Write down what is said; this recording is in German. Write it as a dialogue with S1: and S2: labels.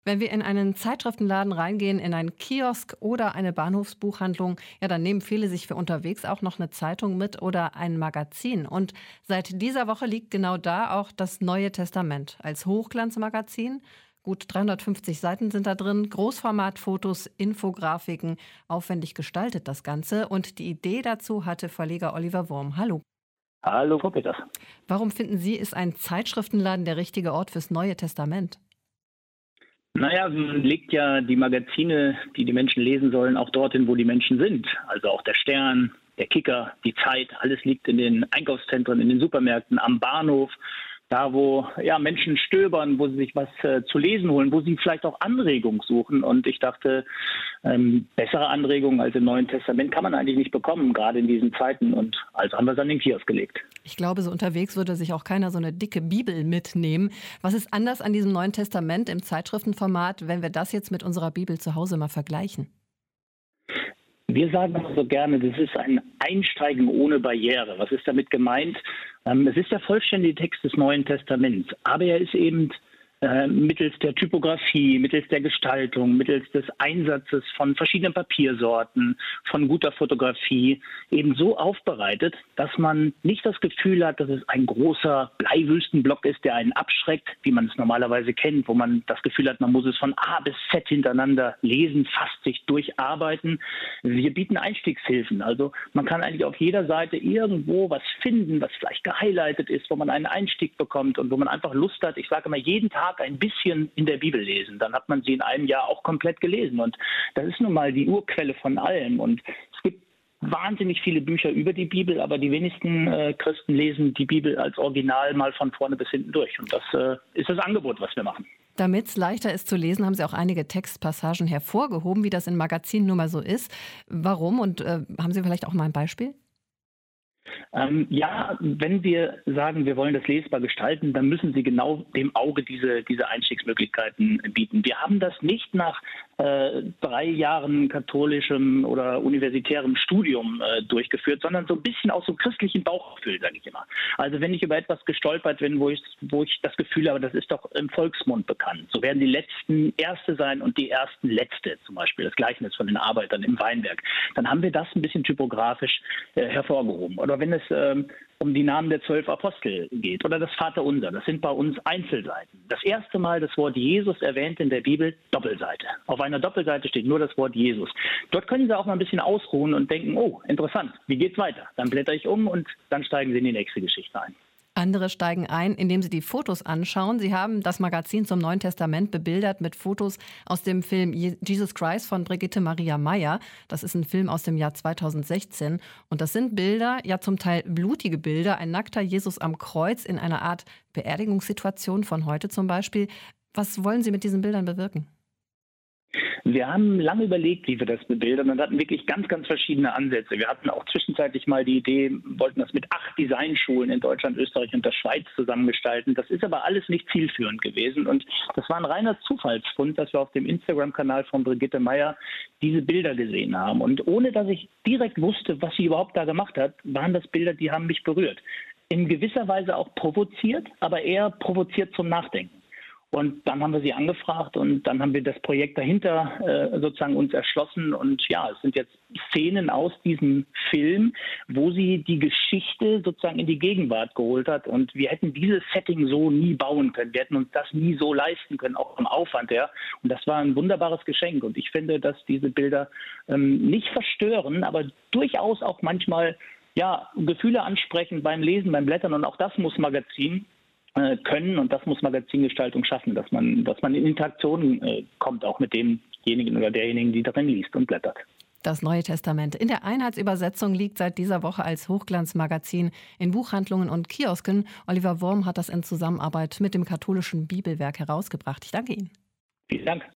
S1: Wenn wir in einen Zeitschriftenladen reingehen, in einen Kiosk oder eine Bahnhofsbuchhandlung, ja, dann nehmen viele sich für unterwegs auch noch eine Zeitung mit oder ein Magazin. Und seit dieser Woche liegt genau da auch das Neue Testament als Hochglanzmagazin. Gut 350 Seiten sind da drin, Großformatfotos, Infografiken, aufwendig gestaltet das Ganze. Und die Idee dazu hatte Verleger Oliver Wurm. Hallo.
S2: Hallo, Frau Peters.
S1: Warum finden Sie, ist ein Zeitschriftenladen der richtige Ort fürs Neue Testament?
S2: Naja, man legt ja die Magazine, die die Menschen lesen sollen, auch dorthin, wo die Menschen sind. Also auch der Stern, der Kicker, die Zeit, alles liegt in den Einkaufszentren, in den Supermärkten, am Bahnhof, da wo ja, Menschen stöbern, wo sie sich was zu lesen holen, wo sie vielleicht auch Anregung suchen. Und ich dachte, bessere Anregungen als im Neuen Testament kann man eigentlich nicht bekommen, gerade in diesen Zeiten. Und also haben wir es an den Kiosk gelegt.
S1: Ich glaube, so unterwegs würde sich auch keiner so eine dicke Bibel mitnehmen. Was ist anders an diesem Neuen Testament im Zeitschriftenformat, wenn wir das jetzt mit unserer Bibel zu Hause mal vergleichen?
S2: Wir sagen immer so gerne, das ist ein Einsteigen ohne Barriere. Was ist damit gemeint? Es ist der vollständige Text des Neuen Testaments, aber er ist eben mittels der Typografie, mittels der Gestaltung, mittels des Einsatzes von verschiedenen Papiersorten, von guter Fotografie eben so aufbereitet, dass man nicht das Gefühl hat, dass es ein großer Bleiwüstenblock ist, der einen abschreckt, wie man es normalerweise kennt, wo man das Gefühl hat, man muss es von A bis Z hintereinander lesen, fast sich durcharbeiten. Wir bieten Einstiegshilfen, also man kann eigentlich auf jeder Seite irgendwo was finden, was vielleicht gehighlightet ist, wo man einen Einstieg bekommt und wo man einfach Lust hat. Ich sage immer, jeden Tag ein bisschen in der Bibel lesen. Dann hat man sie in einem Jahr auch komplett gelesen. Und das ist nun mal die Urquelle von allem. Und es gibt wahnsinnig viele Bücher über die Bibel, aber die wenigsten Christen lesen die Bibel als Original mal von vorne bis hinten durch. Und das ist das Angebot, was wir machen.
S1: Damit es leichter ist zu lesen, haben Sie auch einige Textpassagen hervorgehoben, wie das in Magazinen nun mal so ist. Warum? Und haben Sie vielleicht auch mal ein Beispiel?
S2: Ja, wenn wir sagen, wir wollen das lesbar gestalten, dann müssen Sie genau dem Auge diese Einstiegsmöglichkeiten bieten. Wir haben das nicht nach 3 Jahren katholischem oder universitärem Studium durchgeführt, sondern so ein bisschen aus so christlichen Bauchgefühl, sage ich immer. Also wenn ich über etwas gestolpert bin, wo ich das Gefühl habe, das ist doch im Volksmund bekannt. So werden die Letzten Erste sein und die Ersten Letzte, zum Beispiel das Gleichnis von den Arbeitern im Weinberg. Dann haben wir das ein bisschen typografisch hervorgehoben. Oder wenn es um die Namen der 12 Apostel geht oder das Vaterunser, das sind bei uns Einzelseiten. Das erste Mal das Wort Jesus erwähnt in der Bibel, Doppelseite. Auf einer Doppelseite steht nur das Wort Jesus. Dort können Sie auch mal ein bisschen ausruhen und denken, oh, interessant, wie geht's weiter? Dann blätter ich um und dann steigen Sie in die nächste Geschichte ein.
S1: Andere steigen ein, indem sie die Fotos anschauen. Sie haben das Magazin zum Neuen Testament bebildert mit Fotos aus dem Film Jesus Christ von Brigitte Maria Meyer. Das ist ein Film aus dem Jahr 2016. Und das sind Bilder, ja zum Teil blutige Bilder. Ein nackter Jesus am Kreuz in einer Art Beerdigungssituation von heute zum Beispiel. Was wollen Sie mit diesen Bildern bewirken?
S2: Wir haben lange überlegt, wie wir das bebildern und hatten wirklich ganz, ganz verschiedene Ansätze. Wir hatten auch zwischenzeitlich mal die Idee, wollten das mit 8 Designschulen in Deutschland, Österreich und der Schweiz zusammengestalten. Das ist aber alles nicht zielführend gewesen und das war ein reiner Zufallsfund, dass wir auf dem Instagram-Kanal von Brigitte Meyer diese Bilder gesehen haben. Und ohne, dass ich direkt wusste, was sie überhaupt da gemacht hat, waren das Bilder, die haben mich berührt. In gewisser Weise auch provoziert, aber eher provoziert zum Nachdenken. Und dann haben wir sie angefragt und dann haben wir das Projekt dahinter sozusagen uns erschlossen. Und ja, es sind jetzt Szenen aus diesem Film, wo sie die Geschichte sozusagen in die Gegenwart geholt hat. Und wir hätten dieses Setting so nie bauen können. Wir hätten uns das nie so leisten können, auch vom Aufwand her. Und das war ein wunderbares Geschenk. Und ich finde, dass diese Bilder nicht verstören, aber durchaus auch manchmal ja, Gefühle ansprechen beim Lesen, beim Blättern. Und auch das muss Magazin können und das muss Magazingestaltung schaffen, dass man in Interaktion kommt, auch mit demjenigen oder derjenigen, die darin liest und blättert.
S1: Das Neue Testament in der Einheitsübersetzung liegt seit dieser Woche als Hochglanzmagazin in Buchhandlungen und Kiosken. Oliver Wurm hat das in Zusammenarbeit mit dem katholischen Bibelwerk herausgebracht. Ich danke Ihnen.
S2: Vielen Dank.